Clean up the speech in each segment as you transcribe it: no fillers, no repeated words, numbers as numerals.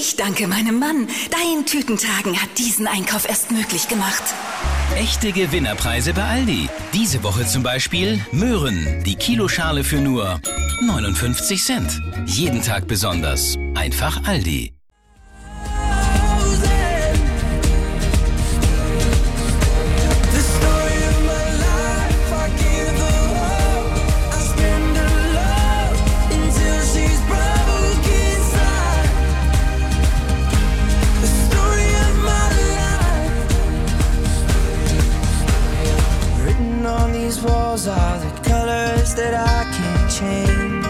Ich danke meinem Mann. Dein Tütentragen hat diesen Einkauf erst möglich gemacht. Echte Gewinnerpreise bei Aldi. Diese Woche zum Beispiel Möhren, die Kiloschale für nur 59 Cent. Jeden Tag besonders. Einfach Aldi. Walls are the colors that I can't change.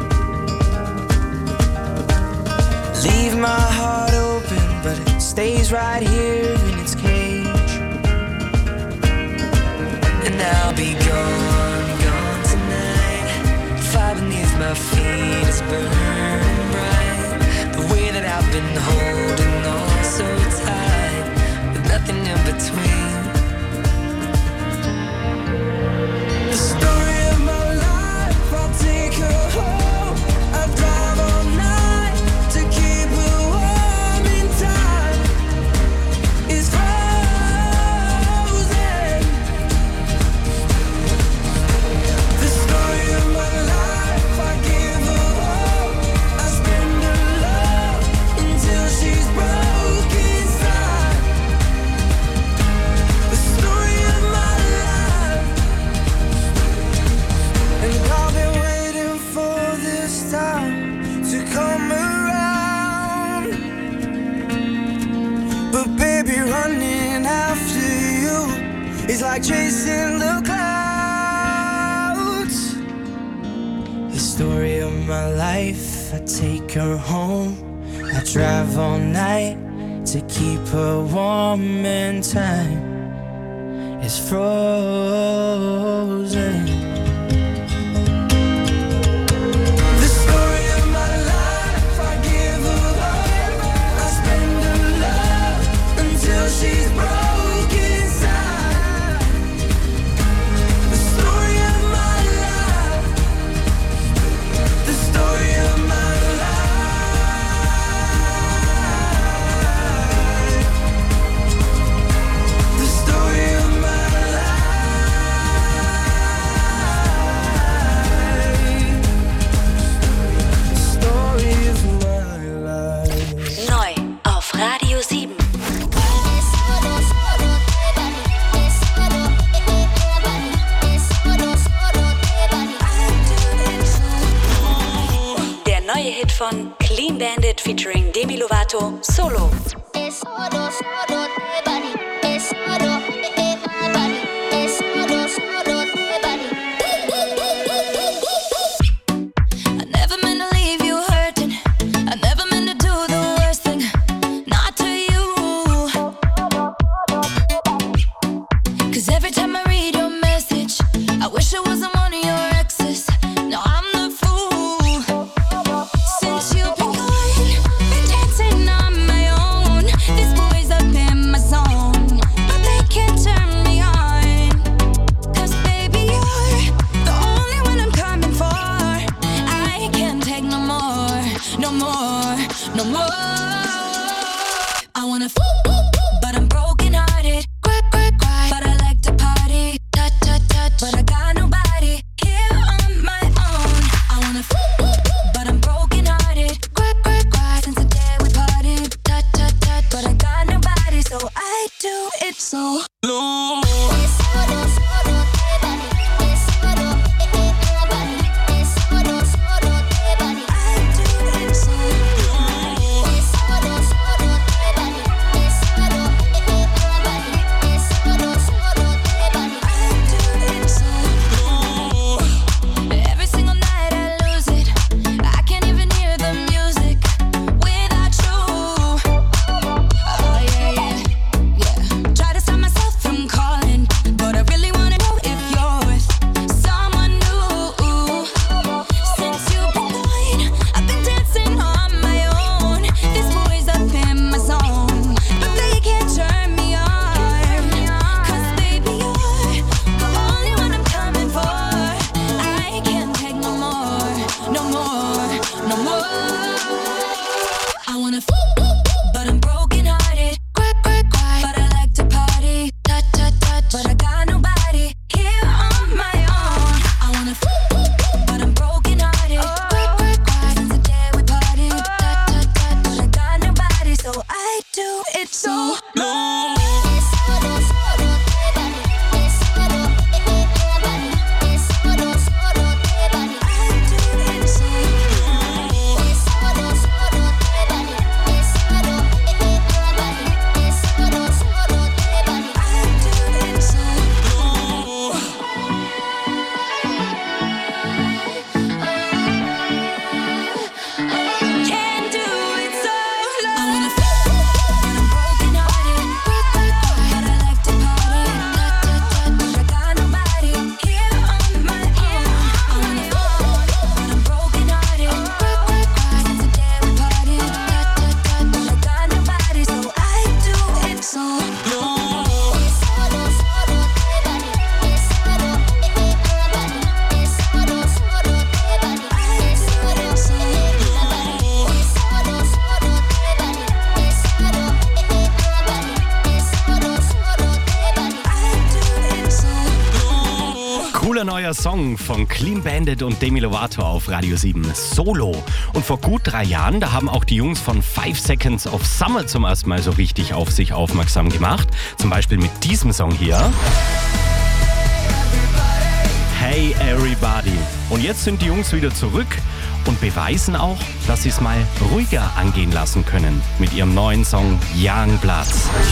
Leave my heart open, but it stays right here in its cage. And I'll be gone, gone tonight. Fire beneath my feet is burning bright. The way that I've been holding on so tight, with nothing in between. It's like chasing the clouds. The story of my life, I take her home. I drive all night to keep her warm, and time is frozen. She's broke inside. The story of my life. The story of my life. The story of my life. The story of my life. Neu auf Radio 7. Neue Hit von Clean Bandit featuring Demi Lovato, Solo. From Neuer Song von Clean Bandit und Demi Lovato auf Radio 7, Solo. Und vor gut 3 Jahren, da haben auch die Jungs von 5 Seconds of Summer zum ersten Mal so richtig auf sich aufmerksam gemacht. Zum Beispiel mit diesem Song hier. Hey Everybody. Und jetzt sind die Jungs wieder zurück und beweisen auch, dass sie es mal ruhiger angehen lassen können mit ihrem neuen Song Young Blood.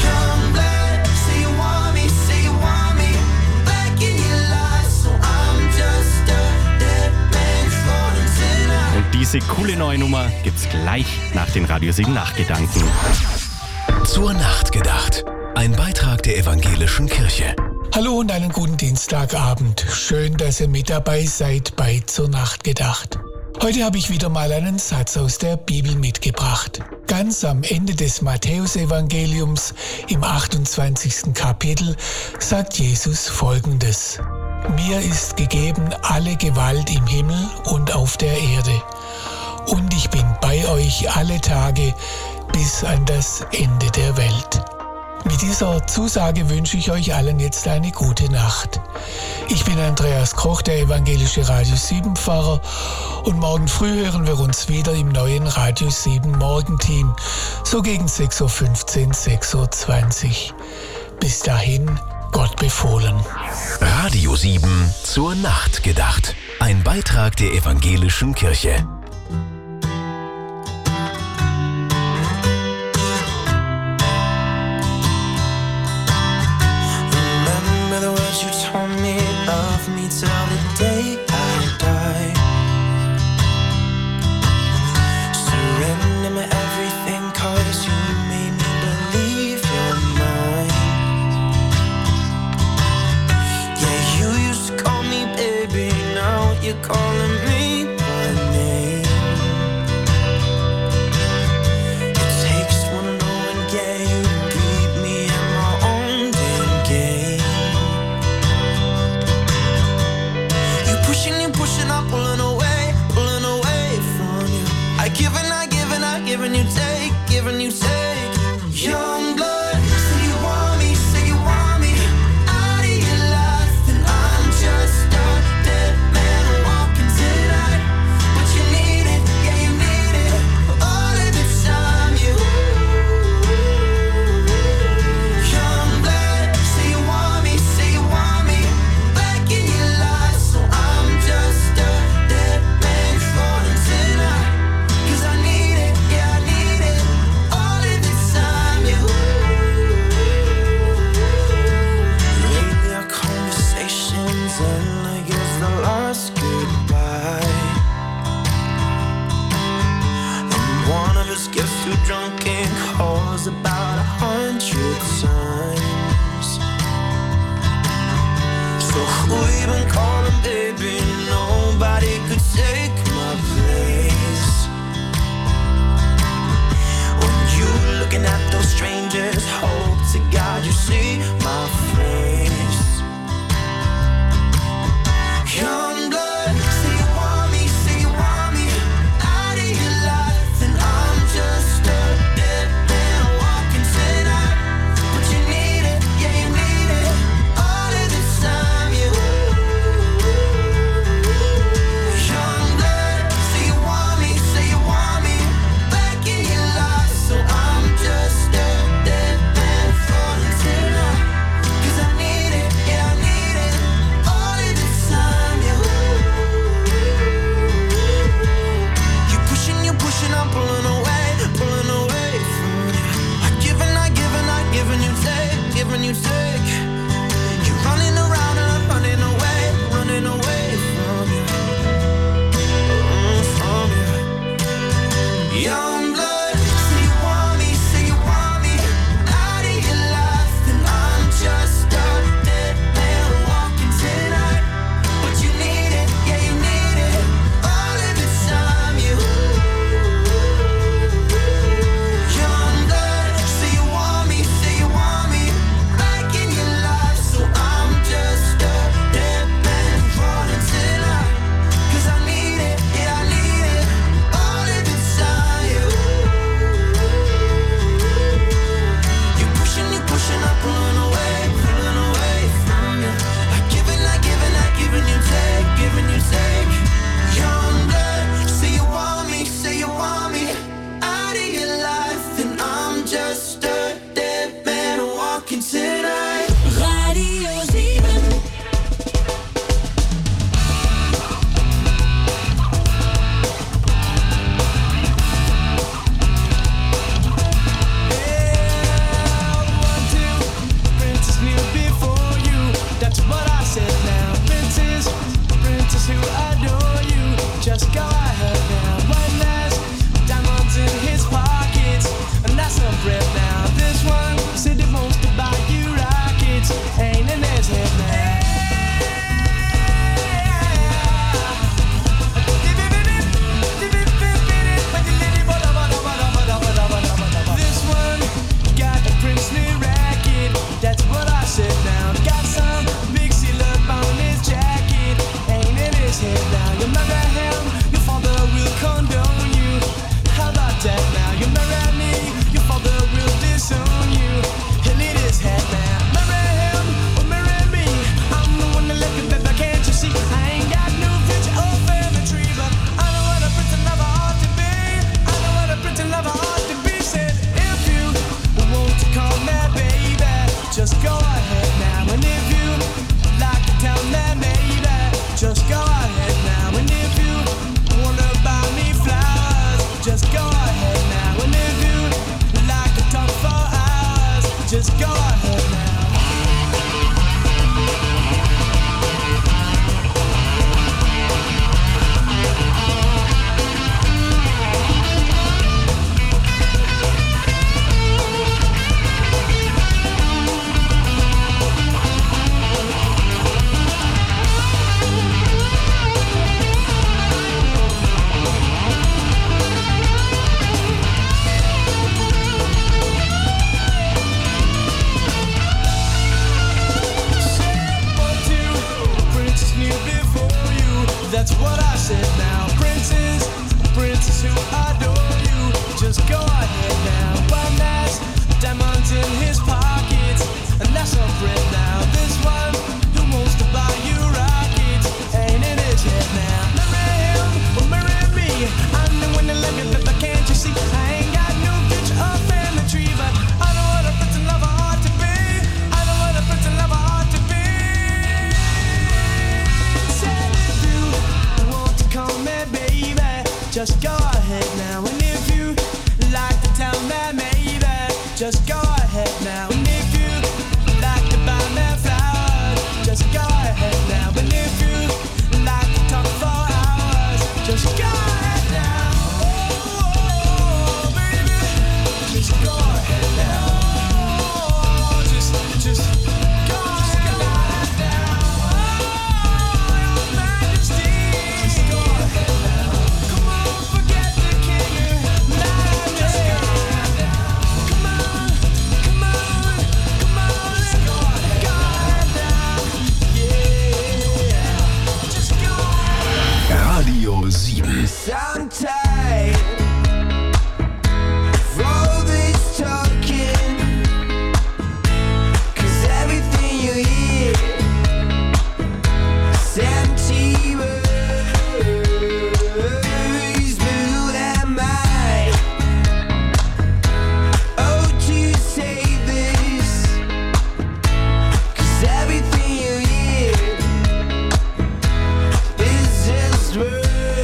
Diese coole neue Nummer gibt's gleich nach den Radio 7 Nachtgedanken. Zur Nacht gedacht. Ein Beitrag der Evangelischen Kirche. Hallo und einen guten Dienstagabend. Schön, dass ihr mit dabei seid bei Zur Nacht gedacht. Heute habe ich wieder mal einen Satz aus der Bibel mitgebracht. Ganz am Ende des Matthäusevangeliums im 28. Kapitel sagt Jesus Folgendes: Mir ist gegeben alle Gewalt im Himmel und auf der Erde. Und ich bin bei euch alle Tage bis an das Ende der Welt. Mit dieser Zusage wünsche ich euch allen jetzt eine gute Nacht. Ich bin Andreas Koch, der evangelische Radio 7 Pfarrer, und morgen früh hören wir uns wieder im neuen Radio 7 Morgenteam, so gegen 6.15 Uhr, 6.20 Uhr. Bis dahin, Gott befohlen. Radio 7 zur Nacht gedacht. Ein Beitrag der Evangelischen Kirche. Remember the words you told me, love me till the day I die. Surrender me everything, 'cause you made me believe you're mine. Yeah, you used to call me baby, now you're calling me by name. It takes one to know and yeah, you beat me in my own damn game. You pushing, I'm pulling away from you. I give and you take, giving you take. Young blood, say you want me, out of your life, and I'm just a dead man walking tonight. But you need it, yeah you need it, all of the time. You young blood, say you want me, back in your life. So I'm just a dead man falling tonight. 'Cause I need it, yeah I need it, all of the time. You lately our conversations end like it's the last goodbye. And one of us gets too drunk and calls about 100 times. So who you been calling, baby? Nobody could take my place. When you looking at those strangers, hope to God you see my face. Young blood, say you want me, out of your life, and I'm just a dead man walking tonight. But you need it, yeah you need it, all of the time. You young blood, say you want me, back in your life. So I'm just a dead just go ahead now. And if you like to buy me flowers, just go ahead now. And if you like to talk for hours, just go ahead now. Oh, baby, just go ahead now. Just go ahead now. Oh, your Majesty, just go ahead now. Come on, forget the king. Just go ahead now. Come on, just go ahead now. Yeah, just go ahead. Radio 7. I'm tired of all this talking, 'cause everything you hear is empty words, blue and mine. Oh, to say this, 'cause everything you hear is just words.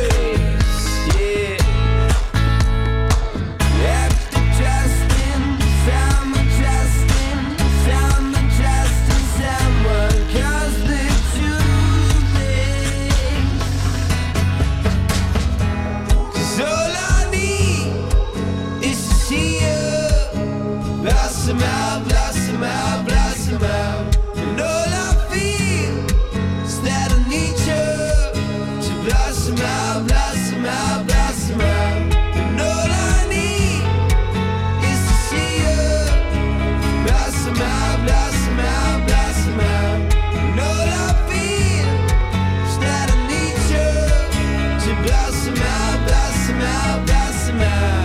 Blossom out, blossom out. And all I feel is that I need you to blossom out, blossom out, blossom out. And all I need is to see you blossom out, blossom out, blossom out. And all I feel is that I need you to blossom out, blossom out, blossom out.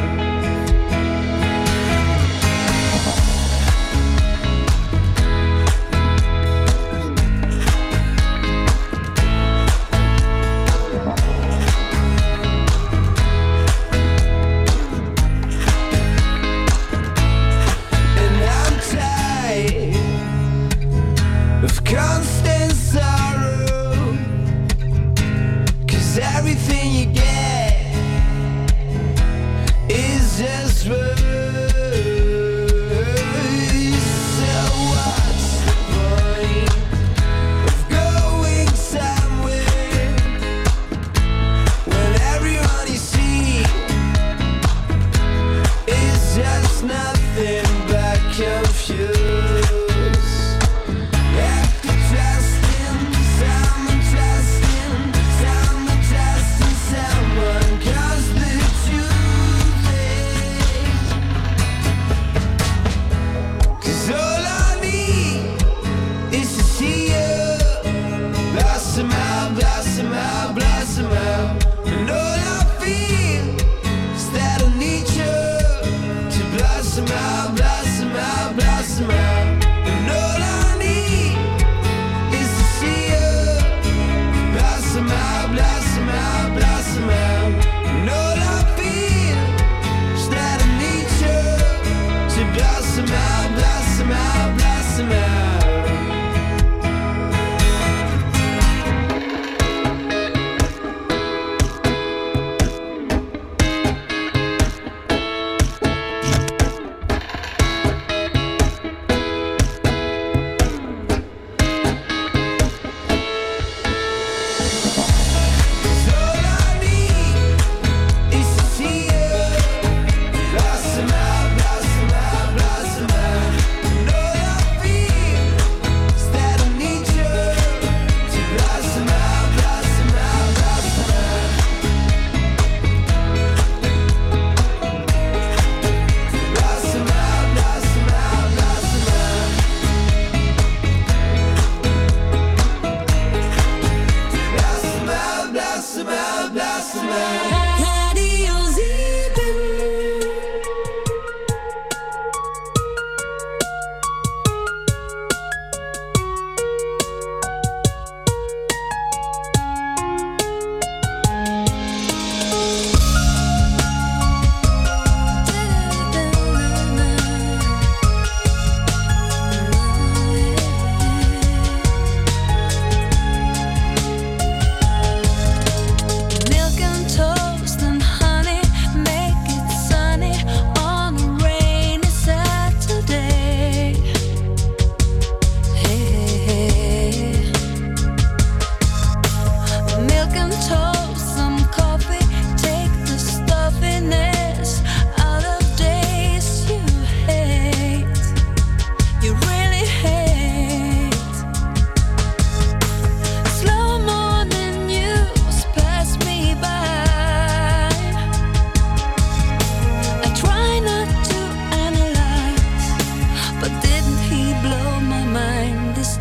Of constant sorrow, 'cause everything you get is just words. So what's the point of going somewhere when everyone you see is just nothing but confused? Blossom out, blossom out, blossom out. And all I feel is that I need you to blossom out, blossom out, blossom out. And all I need is to see you blossom out, blossom out, blossom out. And all I feel is that I need you to blossom out, blossom out, blossom out. Blossom out, blossom out, blossom out. And all I feel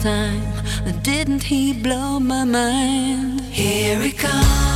time. Didn't he blow my mind? Here he comes.